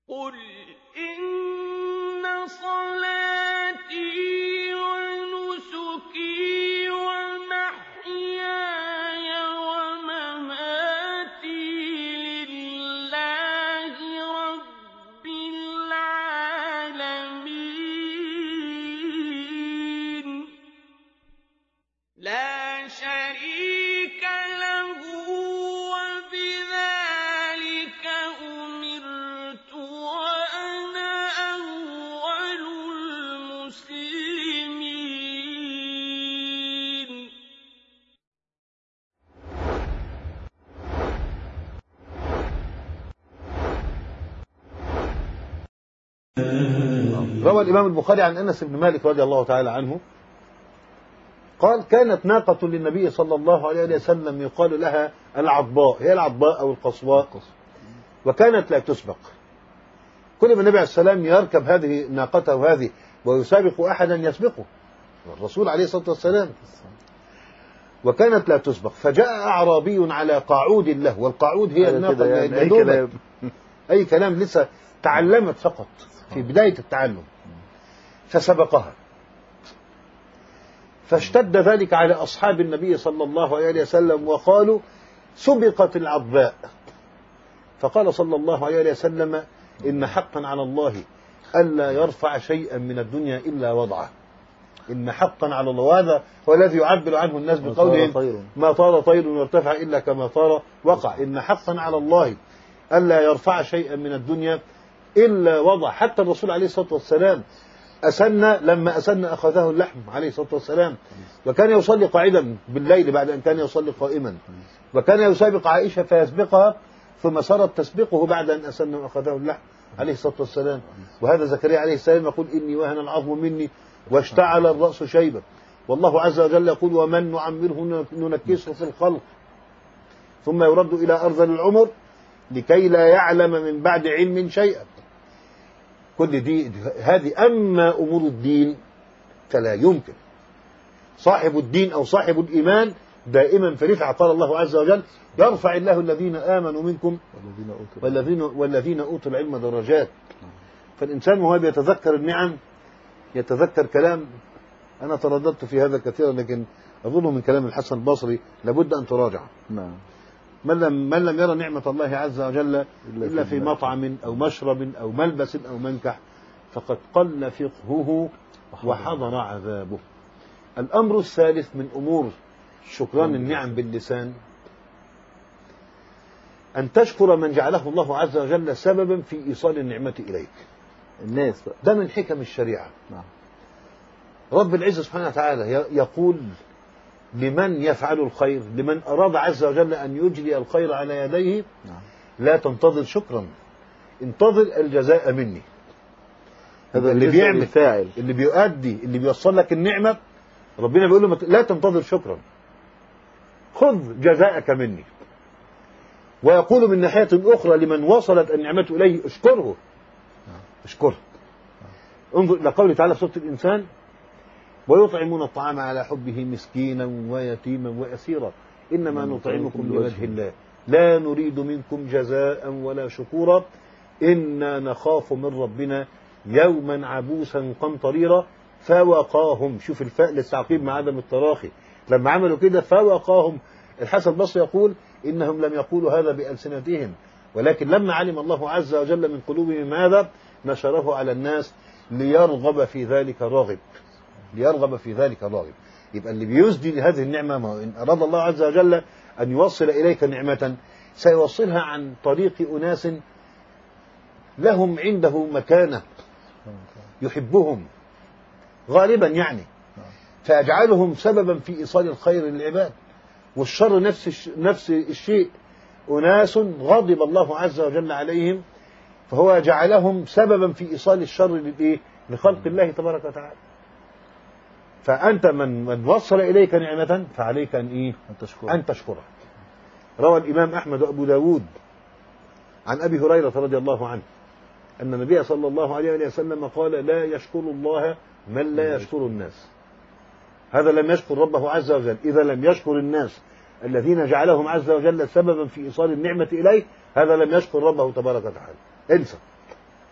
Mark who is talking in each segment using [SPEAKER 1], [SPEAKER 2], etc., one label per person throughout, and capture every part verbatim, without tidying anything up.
[SPEAKER 1] قل إن صلاتي ونسكي ومحياي ومماتي لله رب العالمين لا شريك له وبذلك أمرت وأنا أول المسلمين.
[SPEAKER 2] روى الإمام البخاري عن أنس بن مالك رضي الله تعالى عنه قال: كانت ناقة للنبي صلى الله عليه وسلم يقال لها العضباء، هي العضباء أو القصواء، وكانت لا تسبق. كل ما النبي عليه السلام يركب هذه ناقته هذه ويسابق أحدا يسبقه، الرسول عليه الصلاة والسلام، وكانت لا تسبق. فجاء أعرابي على قاعود له، والقاعود هي الناقة
[SPEAKER 3] يعني أي
[SPEAKER 2] الدوبة.
[SPEAKER 3] كلام
[SPEAKER 2] أي كلام، لسه تعلمت فقط في بداية التعلم، فسبقها. فاشتد ذلك على أصحاب النبي صلى الله عليه وسلم وقالوا: سبقت العضباء. فقال صلى الله عليه وسلم: إن حقا على الله ألا يرفع شيئا من الدنيا إلا وضعه. إن حقا على الله، وهذا هو الذي يعبر عنه الناس بقولهم: ما طار طير وارتفع إلا كما طار وقع. إن حقا على الله ألا يرفع شيئا من الدنيا إلا وضع. حتى الرسول عليه الصلاة والسلام أسن، لما أسن أخذه اللحم عليه الصلاة والسلام، وكان يصلي قاعدا بالليل بعد أن كان يصلي قائما، وكان يسابق عائشة فيسبقها، ثم صارت تسبقه بعد أن أسن وأخذه اللحم عليه الصلاة والسلام. وهذا زكريا عليه السلام يقول: إني وهن العظم مني واشتعل الرأس شيبا. والله عز وجل يقول: ومن نعمره ننكسه في الخلق ثم يرد إلى أرذل العمر لكي لا يعلم من بعد علم شيئا. كل دي هذه. أما أمور الدين فلا يمكن. صاحب الدين أو صاحب الإيمان دائما في رفعة. قال الله عز وجل: يرفع الله الذين آمنوا منكم والذين, والذين أوتوا العلم درجات. فالإنسان وهو بيتذكر النعم يتذكر كلام، أنا ترددت في هذا كثيرا لكن أظنه من كلام الحسن البصري، لابد أن تراجع.
[SPEAKER 3] نعم.
[SPEAKER 2] من لم, من لم يرى نعمة الله عز وجل إلا في مطعم أو مشرب أو ملبس أو منكح فقد قل فقهه وحضر عذابه. الأمر الثالث من أمور شكران النعم باللسان أن تشكر من جعله الله عز وجل سببا في إيصال النعمة إليك.
[SPEAKER 3] الناس بقى.
[SPEAKER 2] ده من حكم الشريعة.
[SPEAKER 3] نعم.
[SPEAKER 2] رب العزة سبحانه وتعالى يقول لمن يفعل الخير، لمن أراد عز وجل أن يجري الخير على يديه:
[SPEAKER 3] نعم.
[SPEAKER 2] لا تنتظر شكرا، انتظر الجزاء مني.
[SPEAKER 3] هذا
[SPEAKER 2] اللي بيعمل
[SPEAKER 3] فاعل،
[SPEAKER 2] اللي بيؤدي، اللي بيوصل لك النعمة، ربنا بيقول له: لا تنتظر شكرا، خذ جزاءك مني. ويقول من ناحية أخرى لمن وصلت النعمة إليه: اشكره، اشكره. انظر إلى قوله تعالى في سورة الإنسان: ويطعمون الطعام على حبه مسكينا ويتيما وأسيرا إنما نطعمكم لوجه الله لا نريد منكم جزاء ولا شكورا إنا نخاف من ربنا يوما عبوسا قمطريرا فوقاهم. شوف الفاء للتعقيب مع عدم التراخي. لما عملوا كده فوقاهم. الحسن البصري يقول: إنهم لم يقولوا هذا بألسنتهم، ولكن لما علم الله عز وجل من قلوبهم هذا نشره على الناس ليرغب في ذلك راغب، ليرغب في ذلك راغب. يبقى اللي بيسدي لهذه النعمة، ما إن أراد الله عز وجل أن يوصل إليك نعمة سيوصلها عن طريق أناس لهم عنده مكانة يحبهم غالبا يعني، فيجعلهم سببا في إيصال الخير للعباد. والشر نفس نفس الشيء، أناس غضب الله عز وجل عليهم فهو جعلهم سببا في إيصال الشر للإيه؟ لخلق الله تبارك وتعالى. فأنت من من وصل إليك نعمة فعليك أن إيه؟
[SPEAKER 3] أن تشكره.
[SPEAKER 2] أن تشكره. روى الإمام أحمد وأبو داود عن أبي هريرة رضي الله عنه أن النبي صلى الله عليه وسلم قال: لا يشكر الله من لا يشكر الناس. هذا لم يشكر ربه عز وجل. إذا لم يشكر الناس الذين جعلهم عز وجل سببا في إيصال النعمة إليه، هذا لم يشكر ربه تبارك وتعالى. انسى.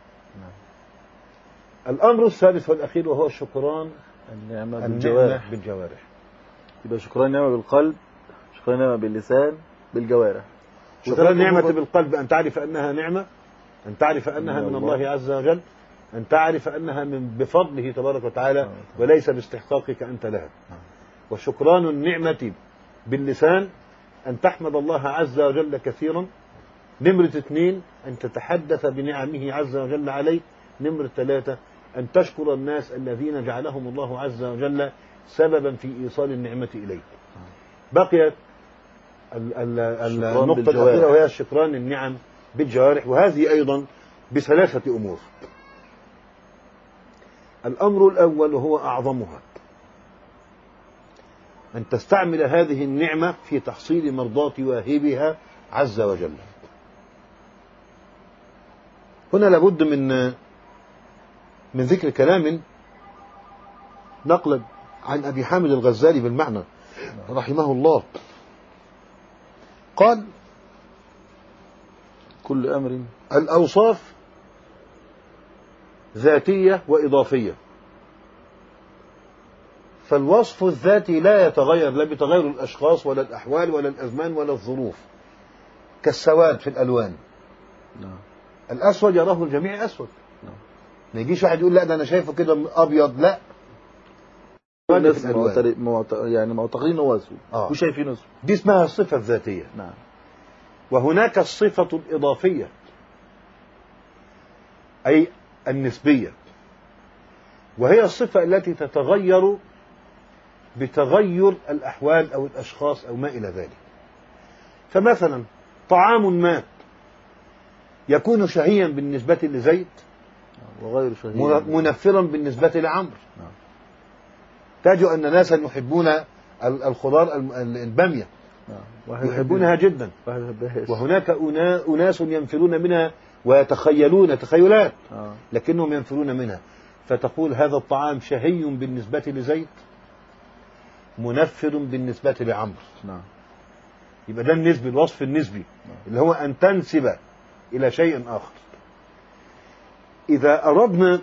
[SPEAKER 2] الأمر الثالث والأخير وهو الشكران
[SPEAKER 3] النعمة
[SPEAKER 2] النعمة
[SPEAKER 3] بالجوارح.
[SPEAKER 2] بالجوارح.
[SPEAKER 3] يبقى شكران النعمة بالقلب، شكران النعمة باللسان، بالجوارح.
[SPEAKER 2] شكران النعمة بالقلب أن تعرف أنها نعمة، أن تعرف أنها من الله عز وجل، أن تعرف أنها من بفضله تبارك وتعالى وليس باستحقاقك أنت لها. وشكران النعمة باللسان أن تحمد الله عز وجل كثيرا. نمرة اثنين أن تتحدث بنعمه عز وجل عليك. نمرة ثلاثة أن تشكر الناس الذين جعلهم الله عز وجل سببا في إيصال النعمة إليك. بقيت النقطة الأخيرة وهي الشكران النعم بالجوارح، وهذه أيضا بثلاثة أمور. الأمر الأول وهو أعظمها أن تستعمل هذه النعمة في تحصيل مرضاة واهبها عز وجل. هنا لابد من من ذكر كلام نقلا عن أبي حامد الغزالي بالمعنى رحمه الله. قال:
[SPEAKER 3] كل أمر
[SPEAKER 2] الأوصاف ذاتية وإضافية، فالوصف الذاتي لا يتغير لا بتغير الأشخاص ولا الأحوال ولا الأزمان ولا الظروف، كالسواد في الألوان.
[SPEAKER 3] نعم.
[SPEAKER 2] الأسود يراه الجميع أسود.
[SPEAKER 3] نعم.
[SPEAKER 2] ما يجيش واحد يقول لا ده أنا شايفه كده أبيض، لا.
[SPEAKER 3] الناس معتر... معتر... يعني معتقدين هو أسود
[SPEAKER 2] آه.
[SPEAKER 3] وشايفين أسود.
[SPEAKER 2] دي اسمها الصفة الذاتية.
[SPEAKER 3] نعم.
[SPEAKER 2] وهناك الصفة الإضافية أي النسبية، وهي الصفة التي تتغير بتغير الأحوال أو الأشخاص أو ما إلى ذلك. فمثلا طعام ما يكون شهيا بالنسبة لزيد
[SPEAKER 3] وغير شهي
[SPEAKER 2] منفرا بالنسبة لعمرو. تجد أن ناسا يحبون الخضار البامية، يحبونها جدا، وهناك أناس ينفرون منها ويتخيلون تخيلات لكنهم ينفرون منها. فتقول هذا الطعام شهي بالنسبة لزيد منفر بالنسبة لعمرو.
[SPEAKER 3] نعم.
[SPEAKER 2] يبقى ده النسبي، الوصف النسبي اللي هو أن تنسب إلى شيء آخر. إذا أردنا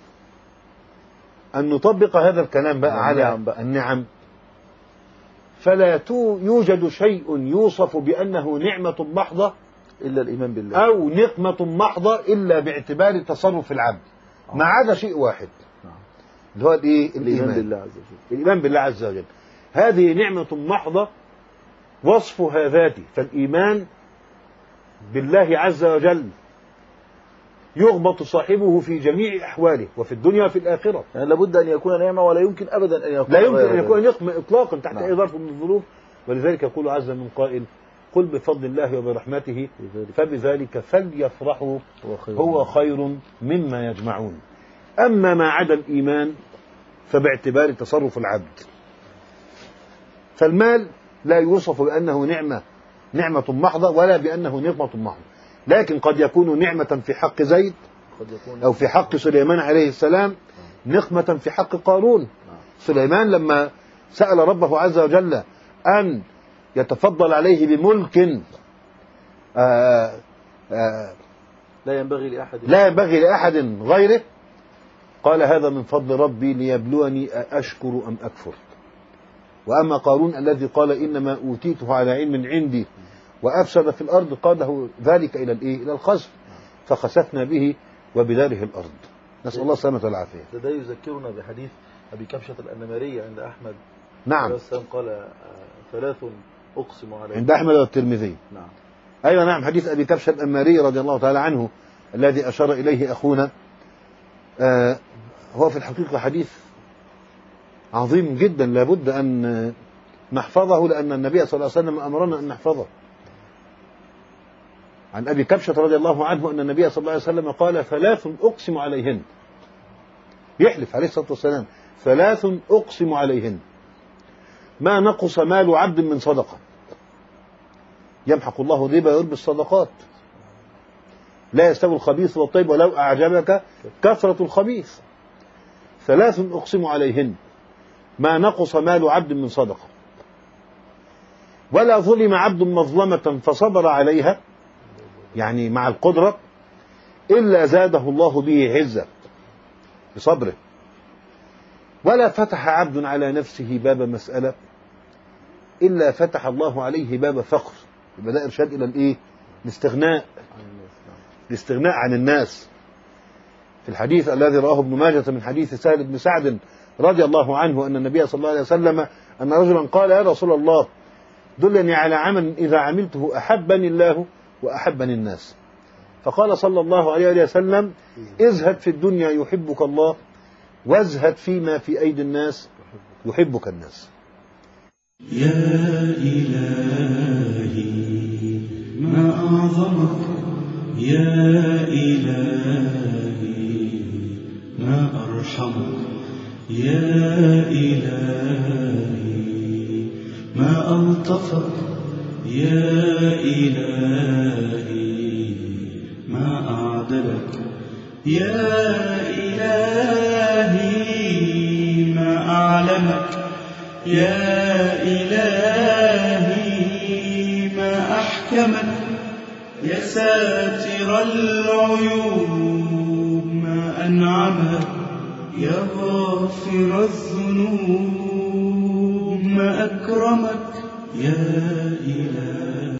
[SPEAKER 2] أن نطبق هذا الكلام بقى على بقى. النعم، فلا يوجد شيء يوصف بأنه نعمة محضة
[SPEAKER 3] إلا الإيمان بالله،
[SPEAKER 2] أو نقمة محضة إلا باعتبار تصرف العبد، ما عدا شيء واحد اللي هو الإيه؟ الإيمان
[SPEAKER 3] بالله عز وجل.
[SPEAKER 2] الإيمان بالله عز وجل. هذه نعمة محضة وصفها ذاتي. فالإيمان بالله عز وجل يغبط صاحبه في جميع أحواله وفي الدنيا وفي الآخرة.
[SPEAKER 3] يعني لابد أن يكون نعمة، ولا يمكن أبدا أن يكون
[SPEAKER 2] لا يمكن أن يكون نقمة إطلاقا تحت
[SPEAKER 3] نعم.
[SPEAKER 2] أي ظرف من الظروف. ولذلك يقول عز من قائل: قل بفضل الله وبرحمته فبذلك فليفرحوا هو خير مما يجمعون. أما ما عدا الإيمان فباعتبار تصرف العبد. فالمال لا يوصف بأنه نعمة نعمة محضة ولا بأنه نقمة محضة، لكن قد يكون نعمة في حق زيد أو في حق سليمان عليه السلام، نقمة في حق قارون. سليمان لما سأل ربه عز وجل أن يتفضل عليه بملك آآ آآ
[SPEAKER 3] لا ينبغي لأحد
[SPEAKER 2] لا ينبغي لأحد غيره، قال هذا من فضل ربي ليبلوني أشكر أم أكفر. وأما قارون الذي قال إنما أوتيته على علم عندي وأفسد في الأرض قاده ذلك إلى الإيه؟ إلى الخسف، فخسفنا به وبداره الأرض. نسأل الله السلامة والعافية.
[SPEAKER 3] ده يذكرنا بحديث أبي كبشة الأنمارية عند أحمد.
[SPEAKER 2] نعم.
[SPEAKER 3] قال ثلاث أقسم عليه
[SPEAKER 2] عند أحمد والترمذي.
[SPEAKER 3] نعم.
[SPEAKER 2] أيوة نعم، حديث أبي كبشة الأنماري رضي الله تعالى عنه الذي أشار إليه أخونا. آه هو في الحقيقة حديث عظيم جدا لابد أن نحفظه، لأن النبي صلى الله عليه وسلم أمرنا أن نحفظه. عن أبي كبشة رضي الله عنه أن النبي صلى الله عليه وسلم قال: ثلاث أقسم عليهن. يحلف عليه الصلاة والسلام: ثلاث أقسم عليهن ما نقص مال عبد من صدقة. يمحق الله الربا ويربي الصدقات. لا يستوي الخبيث والطيب ولو أعجبك كثرة الخبيث. ثلاث أقسم عليهن ما نقص مال عبد من صدقة، ولا ظلم عبد مظلمة فصبر عليها، يعني مع القدرة، إلا زاده الله به عزة. بصبره. ولا فتح عبد على نفسه باب مسألة إلا فتح الله عليه باب فقر. يبقى ده إرشاد إلى الإيه؟ الاستغناء، الاستغناء عن الناس. في الحديث الذي رواه ابن ماجه من حديث سهل بن سعد رضي الله عنه أن النبي صلى الله عليه وسلم أن رجلا قال يا رسول الله دلني على عمل إذا عملته أحبني الله وأحبني الناس. فقال صلى الله عليه وسلم ازهد في الدنيا يحبك الله وازهد فيما في أيدي الناس يحبك الناس.
[SPEAKER 4] يا إلهي ما أعظمك، يا إلهي ما أرحمك، يا إلهي ما ألطفك، يا إلهي ما أعدلك، يا إلهي ما أعلمك، يا إلهي ما أحكمك، يا ساتر العيوب ما أنعمك، يا غافر الذنوب ما أكرمك، يا إلهي